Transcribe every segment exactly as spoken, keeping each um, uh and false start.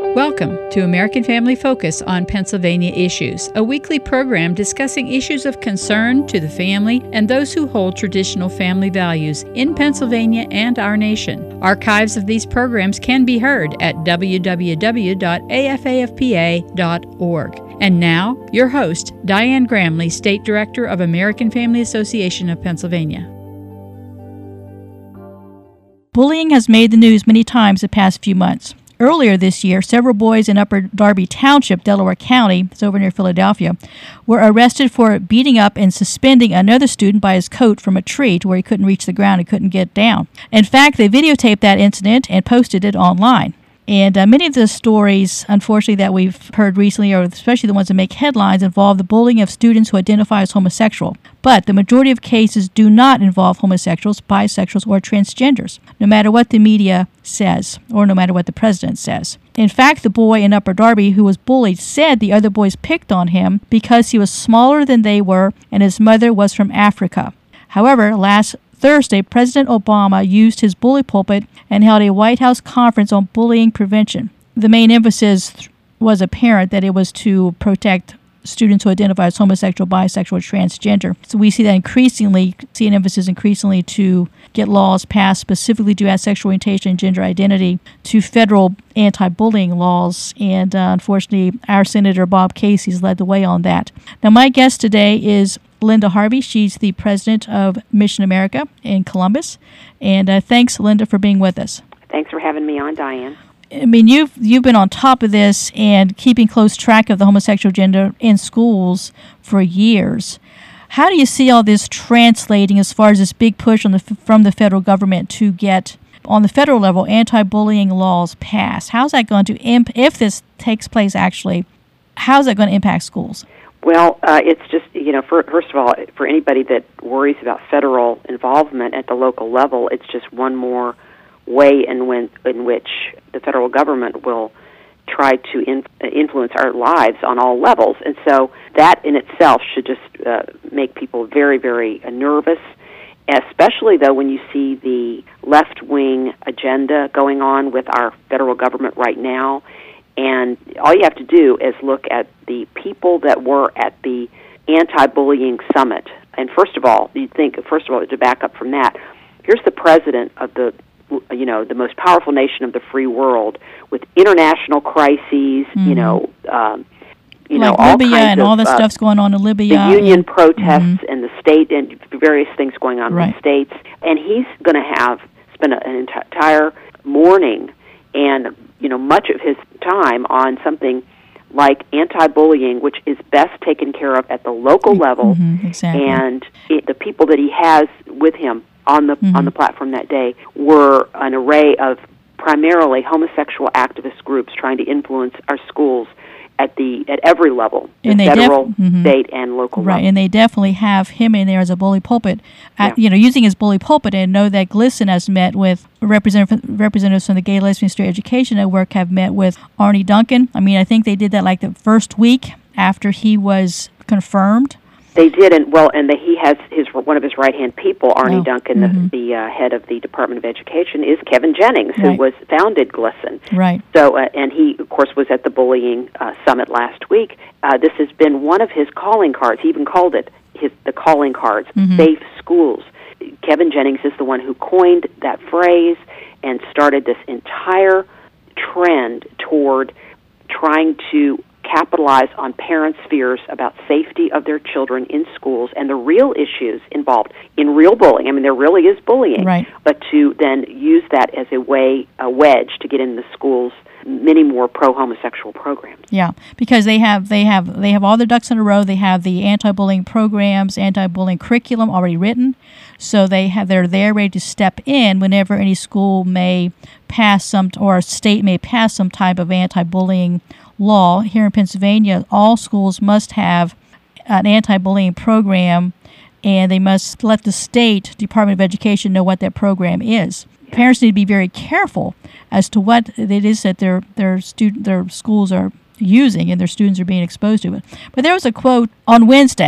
Welcome to American Family Focus on Pennsylvania Issues, a weekly program discussing issues of concern to the family and those who hold traditional family values in Pennsylvania and our nation. Archives of these programs can be heard at w w w dot a f a f p a dot org. And now, your host, Diane Gramley, State Director of American Family Association of Pennsylvania. Bullying has made the news many times the past few months. Earlier this year, several boys in Upper Darby Township, Delaware County, it's over near Philadelphia, were arrested for beating up and suspending another student by his coat from a tree to where he couldn't reach the ground and couldn't get down. In fact, they videotaped that incident and posted it online. And uh, many of the stories, unfortunately, that we've heard recently, or especially the ones that make headlines, involve the bullying of students who identify as homosexual. But the majority of cases do not involve homosexuals, bisexuals, or transgenders, no matter what the media says, or no matter what the president says. In fact, the boy in Upper Darby who was bullied said the other boys picked on him because he was smaller than they were and his mother was from Africa. However, last Thursday, President Obama used his bully pulpit and held a White House conference on bullying prevention. The main emphasis was apparent that it was to protect students who identify as homosexual, bisexual, or transgender. So we see that increasingly, see an emphasis increasingly to get laws passed specifically to add sexual orientation and gender identity to federal anti-bullying laws. And uh, unfortunately, our Senator Bob Casey has led the way on that. Now, my guest today is Linda Harvey. She's the president of Mission America in Columbus. And uh, thanks, Linda, for being with us. Thanks for having me on, Diane. I mean, you've you've been on top of this and keeping close track of the homosexual agenda in schools for years. How do you see all this translating as far as this big push on the from the federal government to get, on the federal level, anti-bullying laws passed? How's that going to, imp- if this takes place actually, how's that going to impact schools? Well, uh, it's just, you know, for, first of all, for anybody that worries about federal involvement at the local level, it's just one more way in, when, in which the federal government will try to in, influence our lives on all levels. And so that in itself should just uh, make people very, very uh, nervous, especially, though, when you see the left-wing agenda going on with our federal government right now. And all you have to do is look at the people that were at the anti-bullying summit. And first of all, you think, first of all, to back up from that, here's the president of the, you know, the most powerful nation of the free world with international crises, mm-hmm. you know, um, you like know, all Libya kinds and of, all the uh, stuff's going on in Libya. The union and, protests mm-hmm. and the state and various things going on right. in the states. And he's going to have spend an entire morning and, you know, much of his time on something like anti-bullying, which is best taken care of at the local level, mm-hmm, exactly. and it, the people that he has with him on the mm-hmm. on the platform that day were an array of primarily homosexual activist groups trying to influence our schools at the at every level, the and they federal, def- mm-hmm. state, and local right, level. And they definitely have him in there as a bully pulpit, at, yeah. you know, using his bully pulpit. And know that GLSEN has met with representative, representatives from the Gay Lesbian Straight Education Network, have met with Arne Duncan. I mean, I think they did that like the first week after he was confirmed. They did, and well, and the, he has his one of his right hand people, Arne oh. Duncan, mm-hmm. the, the uh, head of the Department of Education, is Kevin Jennings, who right. was founded GLSEN. Right. So, uh, and he, of course, was at the bullying uh, summit last week. Uh, this has been one of his calling cards. He even called it his the calling cards, mm-hmm. safe schools. Kevin Jennings is the one who coined that phrase and started this entire trend toward trying to capitalize on parents' fears about safety of their children in schools and the real issues involved in real bullying. I mean, there really is bullying, right. but to then use that as a way, a wedge to get in the schools many more pro-homosexual programs. Yeah, because they have they have they have all their ducks in a row. They have the anti-bullying programs, anti-bullying curriculum already written, so they have they're there ready to step in whenever any school may pass some or a state may pass some type of anti-bullying law. Here in Pennsylvania, all schools must have an anti-bullying program, and they must let the state Department of Education know what that program is. Parents need to be very careful as to what it is that their their student their schools are using and their students are being exposed to it. But there was a quote on Wednesday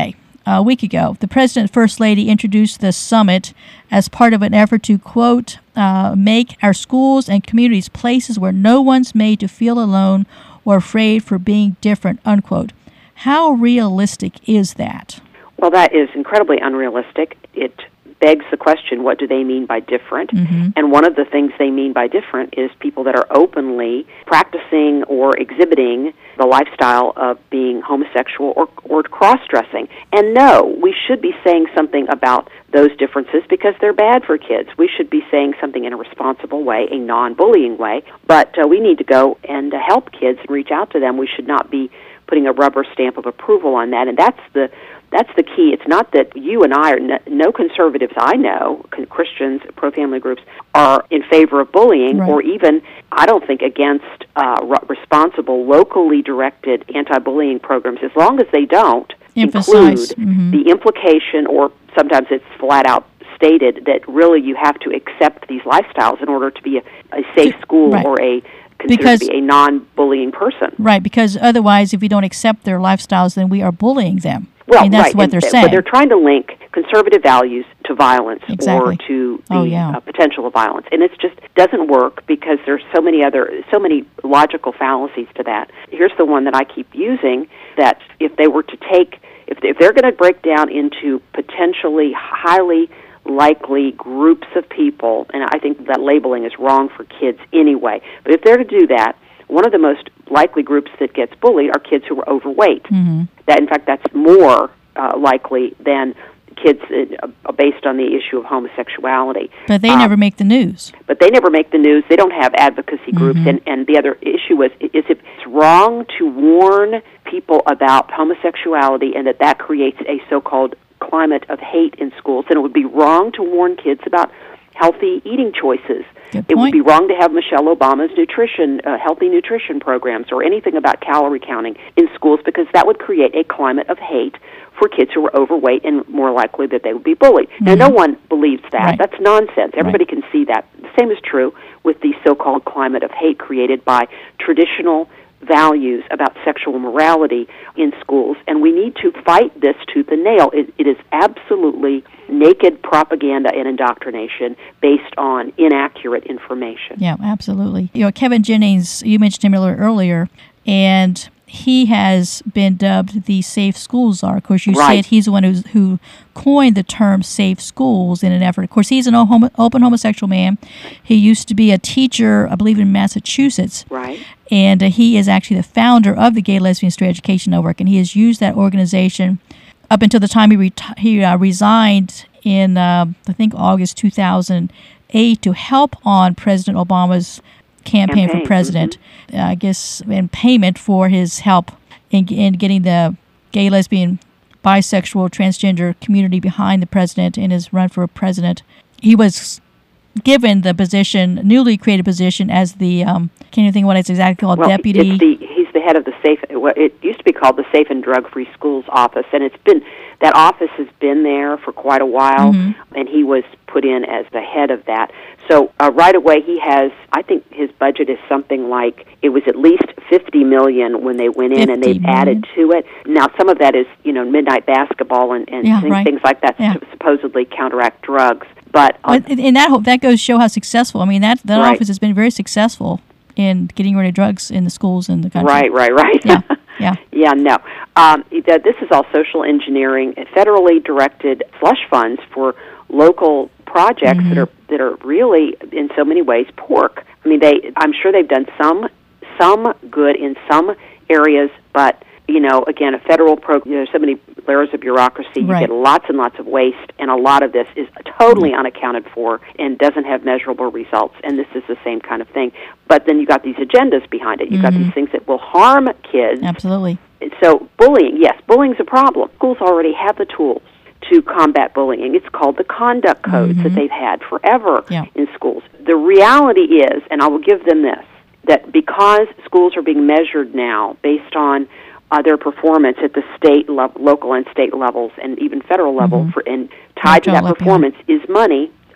a week ago. The President and First Lady introduced the summit as part of an effort to, quote, uh, make our schools and communities places where no one's made to feel alone or afraid for being different, unquote. How realistic is that? Well, that is incredibly unrealistic. It begs the question, what do they mean by different? Mm-hmm. And one of the things they mean by different is people that are openly practicing or exhibiting the lifestyle of being homosexual or, or cross-dressing. And no, we should be saying something about those differences because they're bad for kids. We should be saying something in a responsible way, a non-bullying way, but uh, we need to go and uh, help kids and reach out to them. We should not be putting a rubber stamp of approval on that, and that's the That's the key. It's not that you and I, or no, no conservatives I know, Christians, pro-family groups, are in favor of bullying, right. or even, I don't think, against uh, responsible, locally directed anti-bullying programs, as long as they don't Emphasize. include mm-hmm. the implication, or sometimes it's flat out stated, that really you have to accept these lifestyles in order to be a, a safe school right. or a considered because, to be a non-bullying person. Right, because otherwise, if we don't accept their lifestyles, then we are bullying them. Well, I mean, that's right. what and, they're saying. But they're trying to link conservative values to violence exactly. or to the oh, yeah. uh, potential of violence, and it just doesn't work because there's so many other, so many logical fallacies to that. Here's the one that I keep using: that if they were to take, if if they're going to break down into potentially highly likely groups of people, and I think that labeling is wrong for kids anyway. But if they're to do that, one of the most likely groups that gets bullied are kids who are overweight. Mm-hmm. That, in fact, that's more uh, likely than kids uh, based on the issue of homosexuality. But they um, never make the news. But they never make the news. They don't have advocacy groups. Mm-hmm. And, and the other issue is, is it's wrong to warn people about homosexuality and that that creates a so-called climate of hate in schools. And it would be wrong to warn kids about healthy eating choices. Good It point. would be wrong to have Michelle Obama's nutrition, uh, healthy nutrition programs or anything about calorie counting in schools, because that would create a climate of hate for kids who are overweight and more likely that they would be bullied. Mm-hmm. Now, no one believes that. Right. That's nonsense. Everybody right. can see that. The same is true with the so-called climate of hate created by traditional values about sexual morality in schools, and we need to fight this tooth and nail. It, it is absolutely naked propaganda and indoctrination based on inaccurate information. Yeah, absolutely. You know, Kevin Jennings, you mentioned him earlier, and he has been dubbed the Safe Schools Czar. Of course, you right. said he's the one who's, who coined the term safe schools in an effort. Of course, he's an open homosexual man. He used to be a teacher, I believe, in Massachusetts. Right. And uh, he is actually the founder of the Gay, Lesbian, Straight Education Network, and he has used that organization up until the time he, reti- he uh, resigned in, uh, I think, August two thousand eight to help on President Obama's campaign, campaign. for president, mm-hmm. uh, I guess, in payment for his help in, in getting the gay, lesbian, bisexual, transgender community behind the president in his run for president. He was given the position, newly created position, as the, um, can't even think what it's exactly called, well, deputy. It's the, he's the head of the Safe, it used to be called the Safe and Drug-Free Schools Office, and it's been, that office has been there for quite a while, mm-hmm. and he was put in as the head of that. So uh, right away he has, I think his budget is something like, it was at least fifty million dollars when they went in, and they've million. added to it. Now some of that is, you know, midnight basketball and, and Yeah, things, right. things like that Yeah. to supposedly counteract drugs. But, uh, But in that hope, that goes to show how successful. I mean, that that Right. office has been very successful in getting rid of drugs in the schools in the country. right, right, right. Yeah, yeah. Yeah, no. Um, th- this is all social engineering, federally directed slush funds for local projects Mm-hmm. that are that are really, in so many ways, pork. I mean, they. I'm sure they've done some some good in some areas, but you know, again, a federal program. There's so many layers of bureaucracy. You Right. get lots and lots of waste, and a lot of this is totally unaccounted for and doesn't have measurable results. And this is the same kind of thing. But then you got these agendas behind it. You've Mm-hmm. got these things that will harm kids. Absolutely. So bullying, yes, bullying's a problem. Schools already have the tools to combat bullying. It's called the conduct codes Mm-hmm. that they've had forever Yeah. in schools. The reality is, and I will give them this, that because schools are being measured now based on uh, their performance at the state, lo- local, and state levels, and even federal level, Mm-hmm. for, and tied to Watch out, that left performance is money,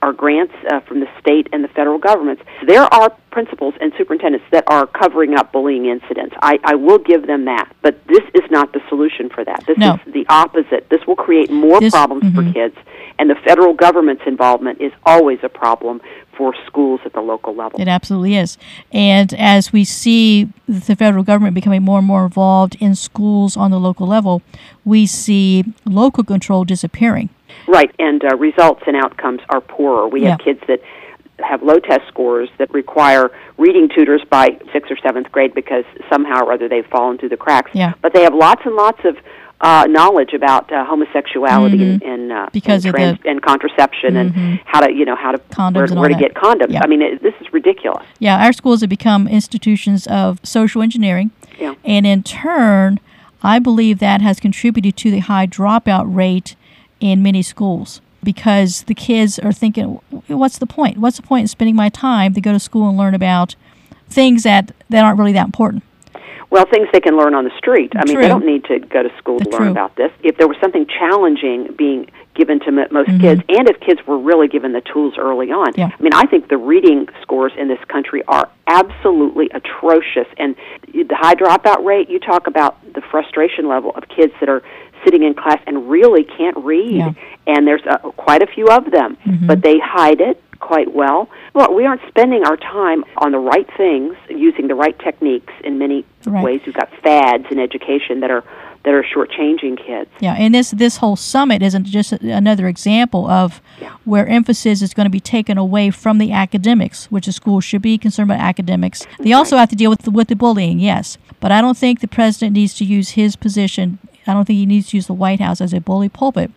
are grants uh, from the state and the federal governments. There are principals and superintendents that are covering up bullying incidents. I, I will give them that. But this is not the solution for that. This no. is the opposite. This will create more this, problems mm-hmm. for kids, and the federal government's involvement is always a problem for schools at the local level. It absolutely is. And as we see the federal government becoming more and more involved in schools on the local level, we see local control disappearing. Right, and uh, results and outcomes are poorer. We have yeah. kids that have low test scores that require reading tutors by sixth or seventh grade because somehow or other they've fallen through the cracks. Yeah. But they have lots and lots of uh, knowledge about uh, homosexuality mm-hmm. and and, uh, because and, of trans- the, and contraception mm-hmm. and how to you know how to condoms where, and where to all get that. condoms. Yeah. I mean, it, this is ridiculous. Yeah, our schools have become institutions of social engineering, yeah. and in turn, I believe that has contributed to the high dropout rate in many schools. Because the kids are thinking, what's the point? What's the point in spending my time to go to school and learn about things that, that aren't really that important? Well, things they can learn on the street. I mean, True. they don't need to go to school The to learn true. about this. If there was something challenging being given to m- most mm-hmm. kids, and if kids were really given the tools early on. Yeah. I mean, I think the reading scores in this country are absolutely atrocious. And the high dropout rate, you talk about the frustration level of kids that are sitting in class and really can't read. Yeah. And there's uh, quite a few of them, mm-hmm. but they hide it quite well. Well, we aren't spending our time on the right things, using the right techniques in many right. ways. We've got fads in education that are that are shortchanging kids. Yeah, and this this whole summit isn't just another example of yeah. where emphasis is going to be taken away from the academics, which the schools should be concerned about academics. They right. also have to deal with the, with the bullying, yes, but I don't think the president needs to use his position. I don't think he needs to use the White House as a bully pulpit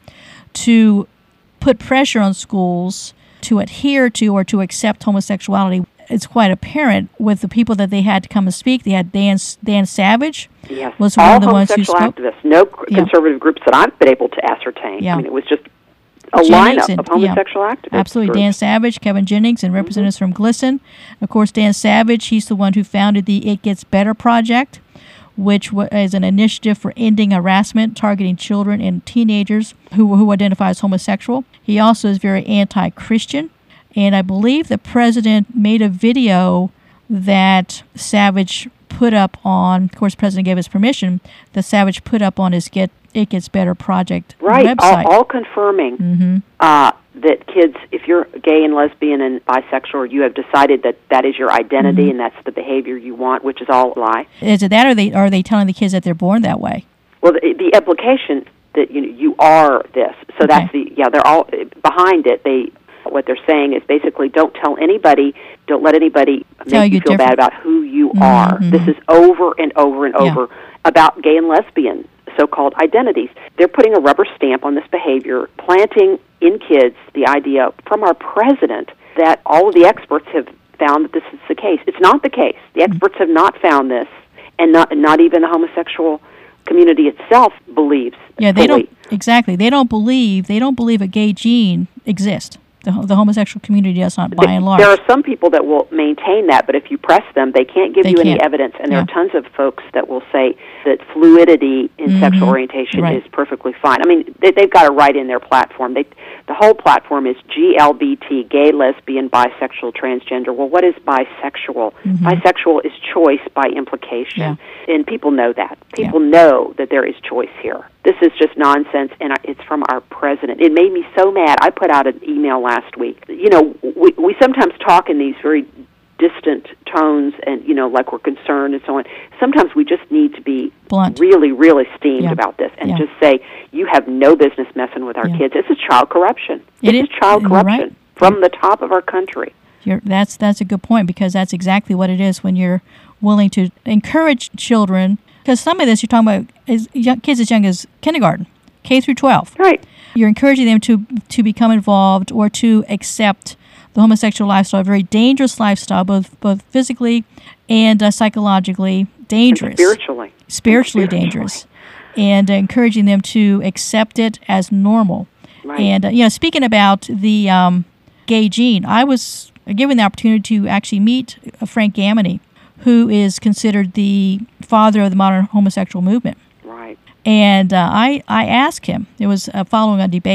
to put pressure on schools to adhere to or to accept homosexuality. It's quite apparent with the people that they had to come and speak. They had Dan Dan Savage yes. was All one of the ones who spoke. activists, no yeah. conservative groups that I've been able to ascertain. Yeah. I mean, it was just a Jennings lineup and, of homosexual yeah, activists. Absolutely. groups. Dan Savage, Kevin Jennings, and representatives mm-hmm. from GLSEN. Of course, Dan Savage, he's the one who founded the It Gets Better Project, which is an initiative for ending harassment targeting children and teenagers who, who identify as homosexual. He also is very anti-Christian. And I believe the president made a video that Savage put up on, of course, the president gave his permission, that Savage put up on his Get It Gets Better Project right, website. all, all confirming mm-hmm. uh, that kids, if you're gay and lesbian and bisexual, or you have decided that that is your identity mm-hmm. and that's the behavior you want, which is all a lie. Is it that, or are they, are they telling the kids that they're born that way? Well, the, the implication that you know, you are this, so Okay. that's the yeah. They're all behind it. They what they're saying is basically don't tell anybody, don't let anybody Tell make you you feel different. bad about who you Mm-hmm. are. This is over and over and Yeah. over about gay and lesbian so-called identities. They're putting a rubber stamp on this behavior, planting in kids the idea from our president that all of the experts have found that this is the case. It's not the case. The experts have not found this, and not not even the homosexual community itself believes. Yeah, they fully. don't exactly. They don't believe. They don't believe a gay gene exists. The, the homosexual community does not, by Th- and large. There are some people that will maintain that, but if you press them, they can't give They you any can't. evidence. And there Yeah. are tons of folks that will say that fluidity in Mhm. sexual orientation Right. is perfectly fine. I mean, they, they've got it right in their platform. They, the whole platform is G L B T, gay, lesbian, bisexual, transgender. Well, what is bisexual? Mhm. Bisexual is choice by implication. Yeah. And people know that. People know that there is choice here. This is just nonsense, and it's from our president. It made me so mad. I put out an email last week. You know, we, we sometimes talk in these very distant tones and, you know, like we're concerned and so on. Sometimes we just need to be Blunt. really, really steamed Yeah. about this and Yeah. just say, you have no business messing with our Yeah. kids. This is child corruption. It this is- is child you're corruption right. from the top of our country. You're, that's that's a good point, because that's exactly what it is when you're willing to encourage children. Because some of this you're talking about is young, kids as young as kindergarten, K through twelve. Right. You're encouraging them to to become involved or to accept the homosexual lifestyle, a very dangerous lifestyle, both both physically and uh, psychologically dangerous, And spiritually. spiritually Spiritually. dangerous, and uh, encouraging them to accept it as normal. Right. And uh, you know, speaking about the um, gay gene, I was given the opportunity to actually meet uh, Frank Gamini, who is considered the father of the modern homosexual movement. Right. And uh, I, I asked him, it was uh, following a debate,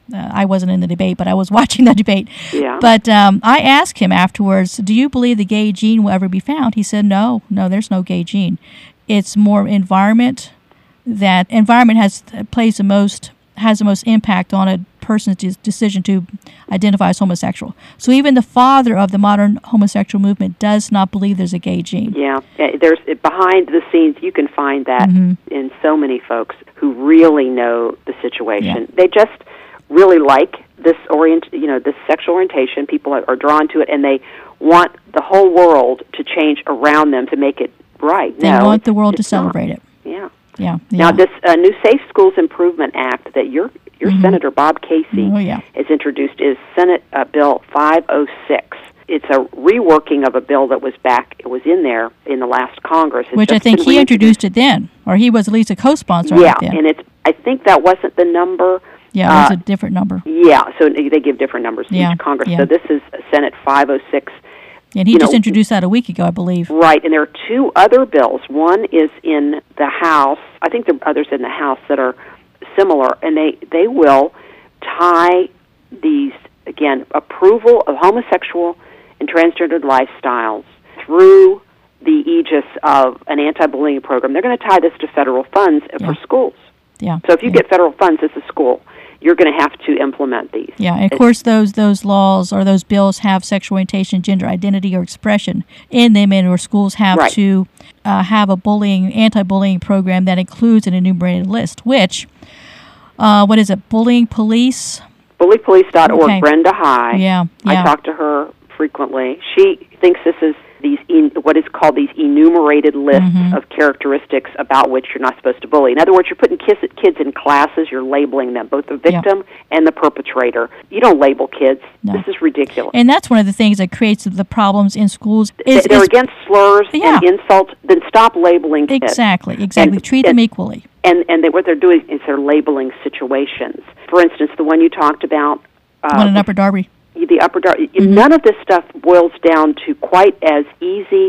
uh, I wasn't in the debate, but I was watching the debate. Yeah. But um, I asked him afterwards, do you believe the gay gene will ever be found? He said, no, no, there's no gay gene. It's more environment. That environment has plays the most has the most impact on a person's de- decision to identify as homosexual. So even the father of the modern homosexual movement does not believe there's a gay gene. Yeah, there's behind the scenes. You can find that mm-hmm. in so many folks who really know the situation. Yeah. They just really like this orient, you know, this sexual orientation. People are, are drawn to it, and they want the whole world to change around them to make it right. They no, want the world to not. celebrate it. Yeah. Yeah, yeah. Now, this uh, new Safe Schools Improvement Act that your your mm-hmm. Senator Bob Casey oh, yeah. has introduced is Senate uh, Bill five oh six. It's a reworking of a bill that was back. It was in there in the last Congress. It's Which I think he introduced it then, or he was at least a co-sponsor. Yeah, of it then. and it's. I think that wasn't the number. Yeah, it was uh, a different number. Yeah, so they give different numbers to yeah, each Congress. Yeah. So this is Senate five oh six. And he you just know, introduced that a week ago, I believe. Right, and there are two other bills. One is in the House. I think there are others in the House that are similar, and they, they will tie these, again, approval of homosexual and transgendered lifestyles through the aegis of an anti-bullying program. They're going to tie this to federal funds yeah. for schools. Yeah. So if you yeah. get federal funds as a school, you're going to have to implement these. Yeah, and of course those those laws or those bills have sexual orientation, gender identity, or expression in them, and or schools have right. to uh, have a bullying, anti-bullying program that includes an enumerated list, which, uh, what is it, Bullying Police? bully police dot org, okay. Brenda High. Yeah, yeah. I talk to her frequently. She thinks this is these en- what is called these enumerated lists mm-hmm. of characteristics about which you're not supposed to bully. In other words, you're putting kids, kids in classes, you're labeling them, both the victim yep. and the perpetrator. You don't label kids. No. This is ridiculous. And that's one of the things that creates the problems in schools. Is, They're is, against slurs yeah. and insults. Then stop labeling kids. Exactly, exactly. And, Treat and, them equally. And and they, what they're doing is they're labeling situations. For instance, the one you talked about. Uh, one in Upper Darby. The Upper Darby. Mm-hmm. None of this stuff boils down to quite as easy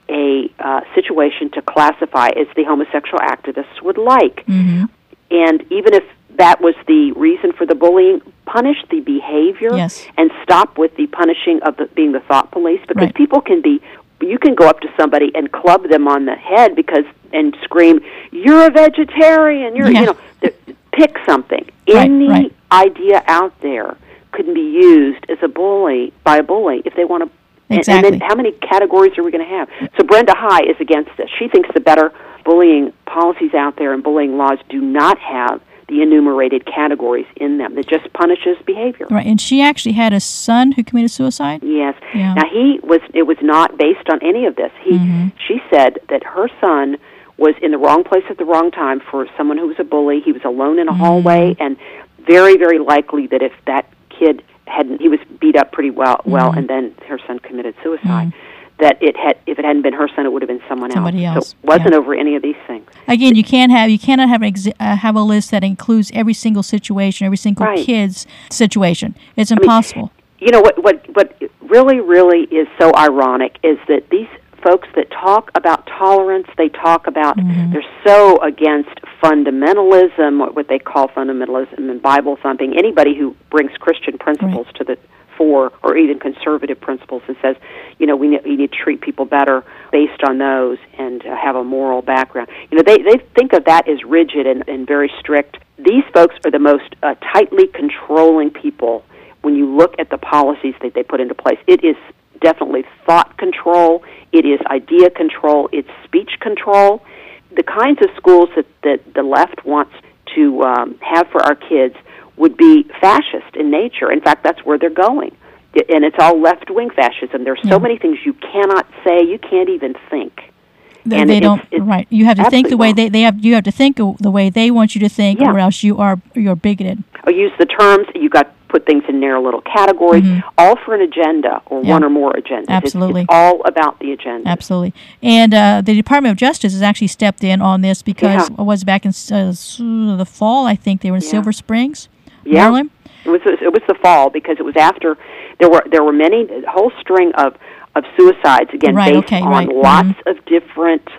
a uh, situation to classify as the homosexual activists would like. Mm-hmm. And even if that was the reason for the bullying, punish the behavior yes. and stop with the punishing of the, being the thought police, because right. people can be, you can go up to somebody and club them on the head because and scream, "You're a vegetarian," you're, yeah. you know, pick something. Right, Any right. idea out there could be used as a bully by a bully if they want to. Exactly. And then how many categories are we going to have? So Brenda High is against this. She thinks the better bullying policies out there and bullying laws do not have the enumerated categories in them. That just punishes behavior. Right, and she actually had a son who committed suicide? Yes. Yeah. Now, he was. It was not based on any of this. He, mm-hmm. She said that her son was in the wrong place at the wrong time for someone who was a bully. He was alone in a mm-hmm. hallway, and very, very likely that if that kid hadn't, he was beat up pretty well, well, mm-hmm. and then her son committed suicide. Mm-hmm. That it had, if it hadn't been her son, it would have been someone Somebody else. else. So it wasn't yeah. over any of these things. Again, you can't have you cannot have an exi- uh, have a list that includes every single situation, every single Right. kid's situation. It's I mean, impossible. you know what? What? What really, really is so ironic is that these folks that talk about tolerance, they talk about mm-hmm. they're so against fundamentalism, what, what they call fundamentalism and Bible thumping. Anybody who brings Christian principles right. to the fore, or even conservative principles, and says, you know, we need, we need to treat people better based on those and uh, have a moral background. You know, they they think of that as rigid and, and very strict. These folks are the most uh, tightly controlling people when you look at the policies that they put into place. It is definitely thought control. It is idea control. It's speech control. The kinds of schools that, that the left wants to um, have for our kids would be fascist in nature. In fact, that's where they're going. And it's all left-wing fascism. There's so yeah. many things you cannot say, you can't even think. They, and they it's, don't it's right. You have to think the way wrong. they, they have. You have to think the way they want you to think, Yeah. or else you are you're bigoted. Or use the terms. You got to put things in narrow little categories, mm-hmm. all for an agenda or yeah. one or more agendas. Absolutely, it's, it's all about the agenda. Absolutely, and uh, the Department of Justice has actually stepped in on this because yeah. it was back in uh, the fall. I think they were in yeah. Silver Springs, yeah. Maryland. It was it was the fall because it was after there were there were many a whole string of of suicides again right, based okay, on right. lots mm-hmm. of different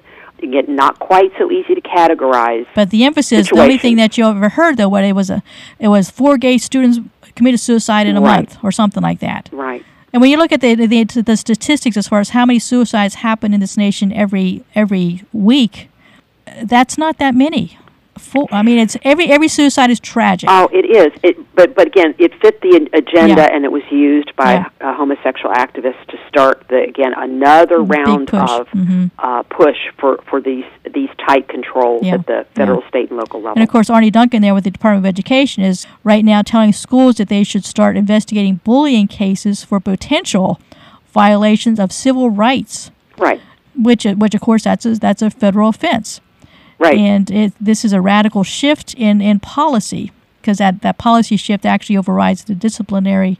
again, not quite so easy to categorize. But the emphasis, the only thing that you ever heard, though, what it was a, it was four gay students committed suicide in a right. month or something like that. Right. And when you look at the, the the statistics as far as how many suicides happen in this nation every every week, that's not that many. Full, I mean, it's every every suicide is tragic. Oh, it is. It, but but again, it fit the agenda, Yeah. and it was used by Yeah. uh, homosexual activists to start the again another Big round push. of Mhm. uh, push for, for these these tight controls Yeah. at the federal, Yeah. state, and local level. And of course, Arnie Duncan there with the Department of Education is right now telling schools that they should start investigating bullying cases for potential violations of civil rights, right, which which of course that's a, that's a federal offense. right. And it, this is a radical shift in, in policy, because that, that policy shift actually overrides the disciplinary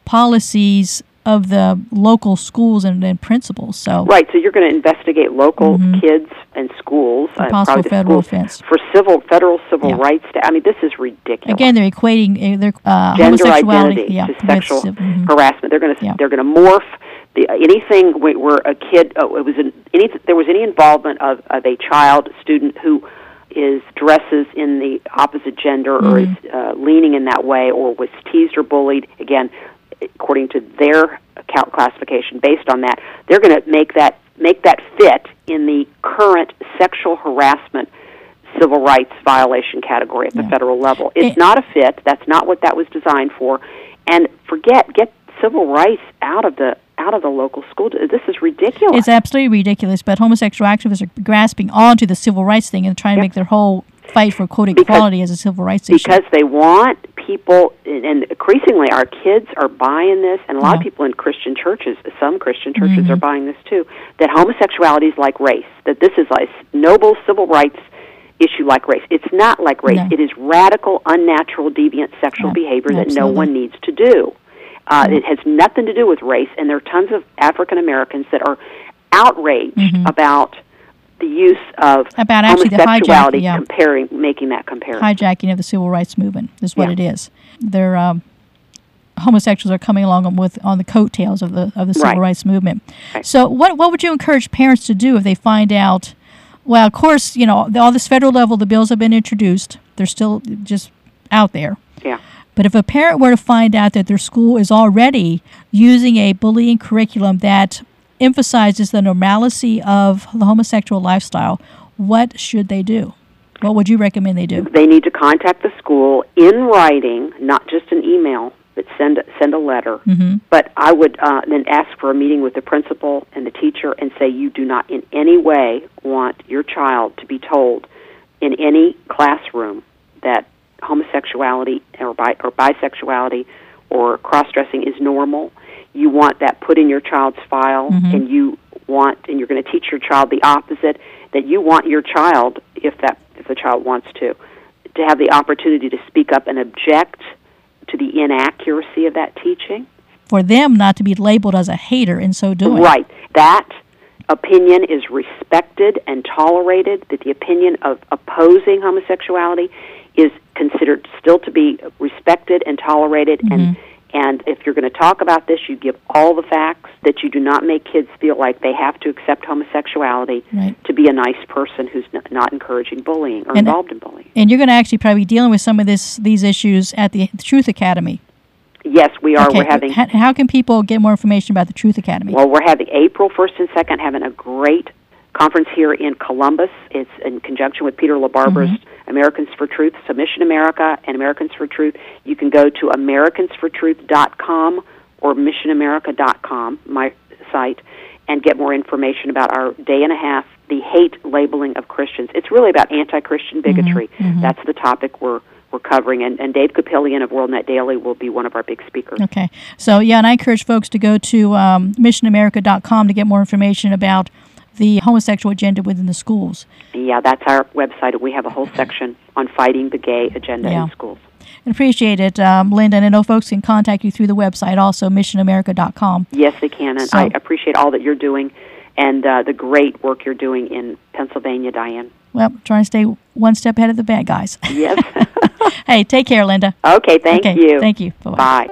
policies of the local schools and, and principals. So Right, so you're going to investigate local Mhm. kids and schools, A uh, possible probably the federal schools, offense. for civil federal civil Yeah. rights. I mean, this is ridiculous. again, they're equating uh, their uh, Gender homosexuality identity yeah, to with sexual civ- mhm. harassment. They're going to Yeah. they're going to morph the anything where where a kid oh, it was an, any there was any involvement of, of a child student who is dresses in the opposite gender or is uh, leaning in that way or was teased or bullied. Again, according to their account classification, based on that, they're going to make that make that fit in the current sexual harassment civil rights violation category at the Yeah. federal level. It's It- not a fit. That's not what that was designed for. And forget, get civil rights out of the out of the local school. This is ridiculous. It's absolutely ridiculous, but homosexual activists are grasping onto the civil rights thing and trying to Yep. make their whole fight for quote Because- equality as a civil rights issue. because they want people, and increasingly our kids are buying this, and a lot of Yeah. people in Christian churches, some Christian churches Mhm. are buying this too, that homosexuality is like race, that this is a noble civil rights issue like race. It's not like race. No. It is radical, unnatural, deviant sexual Yeah, behavior that absolutely. no one needs to do. Uh, Mhm. It has nothing to do with race, and there are tons of African Americans that are outraged Mhm. about the use of About actually the homosexuality, hijacking, yeah. comparing, making that comparison. Hijacking of the civil rights movement is what Yeah. it is. They're um, homosexuals are coming along with on the coattails of the of the civil Right. rights movement. Right. So, what what would you encourage parents to do if they find out? Well, of course, you know, all this federal level, the bills have been introduced. They're still just out there. Yeah. But if a parent were to find out that their school is already using a bullying curriculum that emphasizes the normalcy of the homosexual lifestyle, what should they do? What would you recommend they do? They need to contact the school in writing, not just an email, but send send a letter. Mm-hmm. But I would uh, then ask for a meeting with the principal and the teacher and say you do not in any way want your child to be told in any classroom that homosexuality or, bi- or bisexuality or cross-dressing is normal. You want that put in your child's file, Mhm. and you want, and you're going to teach your child the opposite, that you want your child, if that if the child wants to, to have the opportunity to speak up and object to the inaccuracy of that teaching. For them not to be labeled as a hater in so doing. Right. That opinion is respected and tolerated, that the opinion of opposing homosexuality is considered still to be respected and tolerated. Mhm. And and if you're going to talk about this, you give all the facts, that you do not make kids feel like they have to accept homosexuality Right. to be a nice person who's n- not encouraging bullying or And- involved in bullying. And you're going to actually probably be dealing with some of this these issues at the Truth Academy. Yes, we are. Okay. We're having How, how can people get more information about the Truth Academy? Well, we're having April first and second, having a great conference here in Columbus. It's in conjunction with Peter LaBarbera's Mhm. Americans for Truth, Submission America, and Americans for Truth. You can go to americans for truth dot com or mission america dot com, my site, and get more information about our day and a half, the hate labeling of Christians. It's really about anti-Christian bigotry. mhm. That's the topic we're we're covering, and, and Dave Capillion of WorldNet Daily will be one of our big speakers. Okay. So, yeah, and I encourage folks to go to um, mission america dot com to get more information about the homosexual agenda within the schools. Yeah, that's our website. We have a whole section on fighting the gay agenda Yeah. in schools. I appreciate it, um, Linda, and I know folks can contact you through the website also, mission america dot com. Yes, they can, and So- I appreciate all that you're doing and uh, the great work you're doing in Pennsylvania, Diane. Well, trying to stay one step ahead of the bad guys. Yes. Hey, take care, Linda. Okay, thank okay, you. Thank you. Bye-bye. Bye.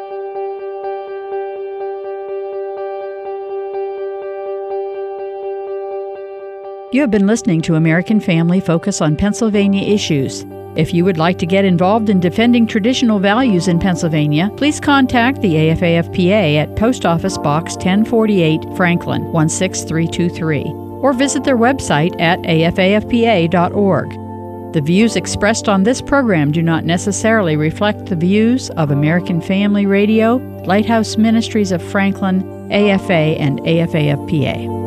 You have been listening to American Family Focus on Pennsylvania Issues. If you would like to get involved in defending traditional values in Pennsylvania, please contact the A F A F P A at Post Office Box ten forty-eight, Franklin, one six three two three, or visit their website at A F A F P A dot org. The views expressed on this program do not necessarily reflect the views of American Family Radio, Lighthouse Ministries of Franklin, A F A, and A F A F P A.